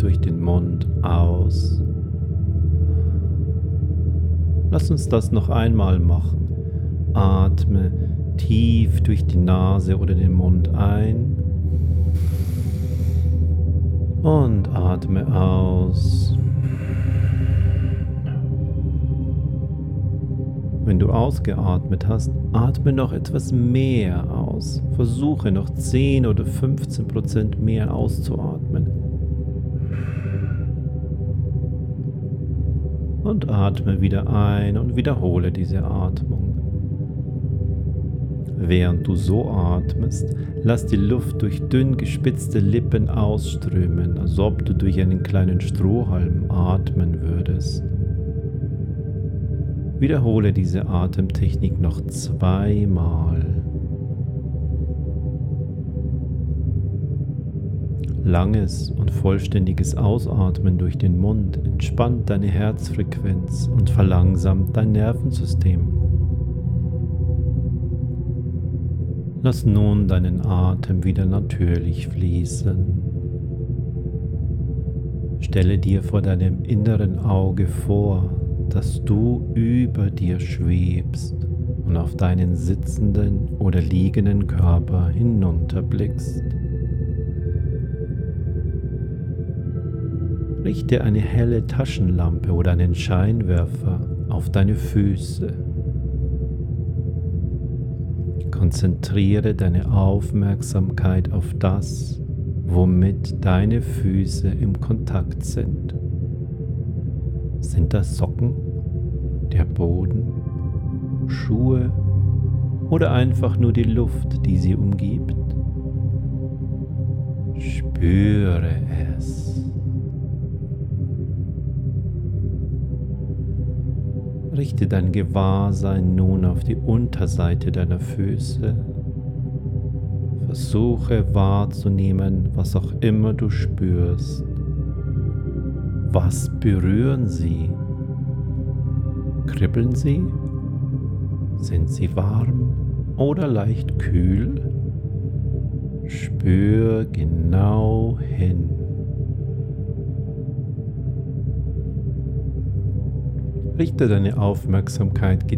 durch den Mund aus. Lass uns das noch einmal machen. Atme tief durch die Nase oder den Mund ein und atme aus. Wenn du ausgeatmet hast, atme noch etwas mehr aus. Versuche noch 10 oder 15% mehr auszuatmen. Und atme wieder ein und wiederhole diese Atmung. Während du so atmest, lass die Luft durch dünn gespitzte Lippen ausströmen, als ob du durch einen kleinen Strohhalm atmen würdest. Wiederhole diese Atemtechnik noch 2-mal. Langes und vollständiges Ausatmen durch den Mund entspannt deine Herzfrequenz und verlangsamt dein Nervensystem. Lass nun deinen Atem wieder natürlich fließen. Stelle dir vor deinem inneren Auge vor, dass du über dir schwebst und auf deinen sitzenden oder liegenden Körper hinunterblickst. Richte eine helle Taschenlampe oder einen Scheinwerfer auf deine Füße. Konzentriere deine Aufmerksamkeit auf das, womit deine Füße im Kontakt sind. Sind das Socken, der Boden, Schuhe oder einfach nur die Luft, die sie umgibt? Spüre es. Richte dein Gewahrsein nun auf die Unterseite deiner Füße. Versuche wahrzunehmen, was auch immer du spürst. Was berühren sie? Kribbeln sie? Sind sie warm oder leicht kühl? Spür genau hin. Richte deine Aufmerksamkeit